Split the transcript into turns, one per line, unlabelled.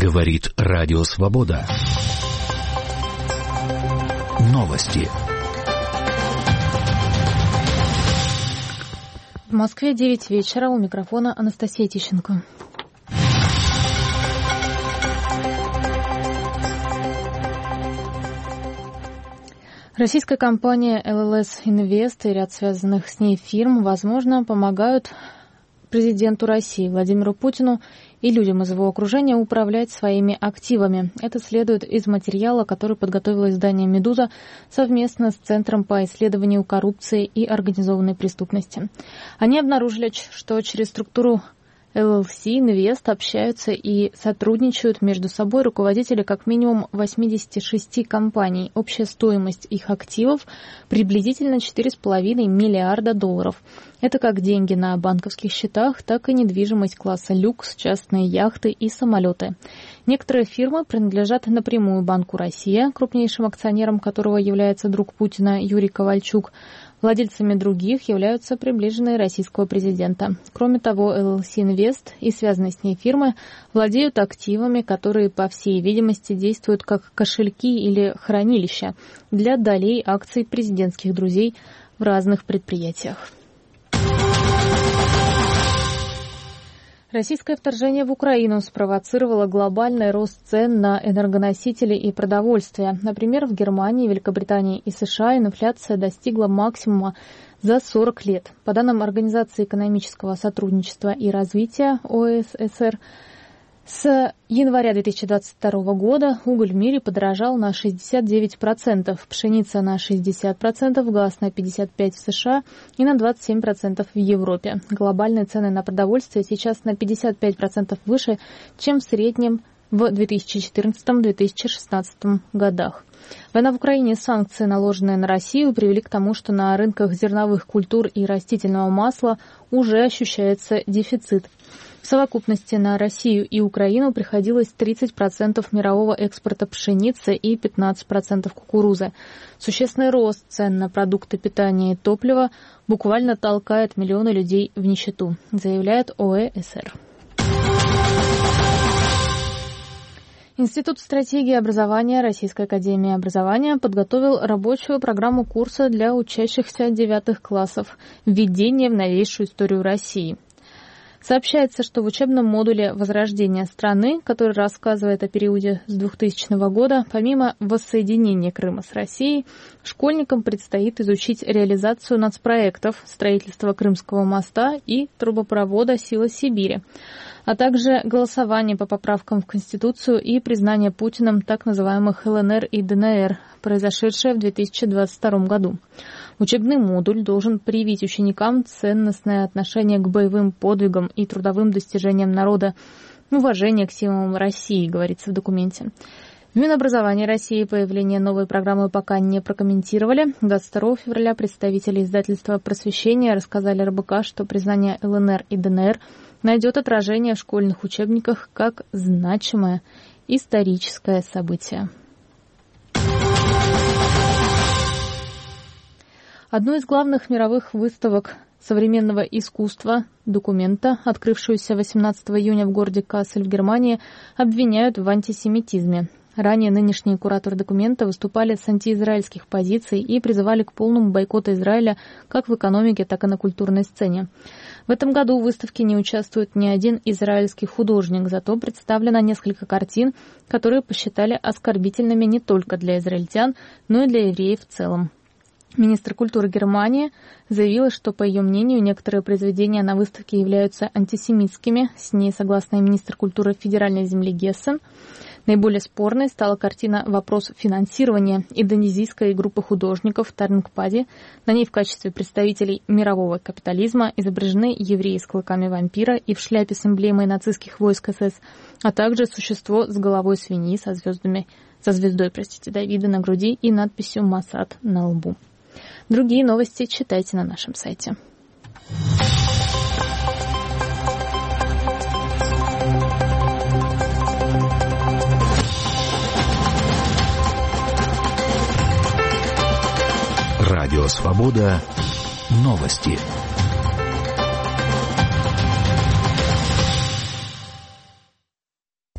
Говорит Радио Свобода. Новости.
В Москве 9 вечера. У микрофона Анастасия Тищенко. Российская компания LLS Invest и ряд связанных с ней фирм, возможно, помогают президенту России Владимиру Путину и людям из его окружения управлять своими активами. Это следует из материала, который подготовило издание «Медуза» совместно с Центром по исследованию коррупции и организованной преступности. Они обнаружили, что через структуру LLC Invest общаются и сотрудничают между собой руководители как минимум 86 компаний. Общая стоимость их активов приблизительно $4,5 миллиарда. Это как деньги на банковских счетах, так и недвижимость класса люкс, частные яхты и самолеты. Некоторые фирмы принадлежат напрямую Банку Россия, крупнейшим акционером которого является друг Путина Юрий Ковальчук. Владельцами других являются приближенные российского президента. Кроме того, LLC Invest и связанные с ней фирмы владеют активами, которые, по всей видимости, действуют как кошельки или хранилища для долей акций президентских друзей в разных предприятиях. Российское вторжение в Украину спровоцировало глобальный рост цен на энергоносители и продовольствие. Например, в Германии, Великобритании и США инфляция достигла максимума за 40 лет. По данным Организации экономического сотрудничества и развития ОЭСР, с января 2022 года уголь в мире подорожал на 69%, пшеница на 60%, газ на 55% в США и на 27% в Европе. Глобальные цены на продовольствие сейчас на 55% выше, чем в среднем в 2014-2016 годах. Война в Украине и санкции, наложенные на Россию, привели к тому, что на рынках зерновых культур и растительного масла уже ощущается дефицит. В совокупности на Россию и Украину приходилось 30% мирового экспорта пшеницы и 15% кукурузы. Существенный рост цен на продукты питания и топлива буквально толкает миллионы людей в нищету, заявляет ОЭСР. Институт стратегии образования Российской академии образования подготовил рабочую программу курса для учащихся 9 классов «Введение в новейшую историю России». Сообщается, что в учебном модуле «Возрождение страны», который рассказывает о периоде с 2000 года, помимо воссоединения Крыма с Россией, школьникам предстоит изучить реализацию нацпроектов, строительство Крымского моста и трубопровода «Сила Сибири», а также голосование по поправкам в Конституцию и признание Путиным так называемых ЛНР и ДНР, произошедшее в 2022 году. Учебный модуль должен привить ученикам ценностное отношение к боевым подвигам и трудовым достижениям народа, уважение к символам России, говорится в документе. В Минобразовании России появление новой программы пока не прокомментировали. 22 февраля представители издательства «Просвещение» рассказали РБК, что признание ЛНР и ДНР найдет отражение в школьных учебниках как значимое историческое событие. Одну из главных мировых выставок современного искусства «Документа», открывшуюся 18 июня в городе Кассель в Германии, обвиняют в антисемитизме. Ранее нынешние кураторы «Документа» выступали с антиизраильских позиций и призывали к полному бойкоту Израиля как в экономике, так и на культурной сцене. В этом году в выставке не участвует ни один израильский художник, зато представлено несколько картин, которые посчитали оскорбительными не только для израильтян, но и для евреев в целом. Министр культуры Германии заявила, что, по ее мнению, некоторые произведения на выставке являются антисемитскими. С ней согласна и министр культуры федеральной земли Гессен. Наиболее спорной стала картина «Вопрос финансирования» индонезийской группы художников Тарнгпади. На ней в качестве представителей мирового капитализма изображены евреи с клыками вампира и в шляпе с эмблемой нацистских войск СС, а также существо с головой свиньи со звездой Давида на груди и надписью «Масад» на лбу. Другие новости читайте на нашем сайте.
Радио Свобода. Новости.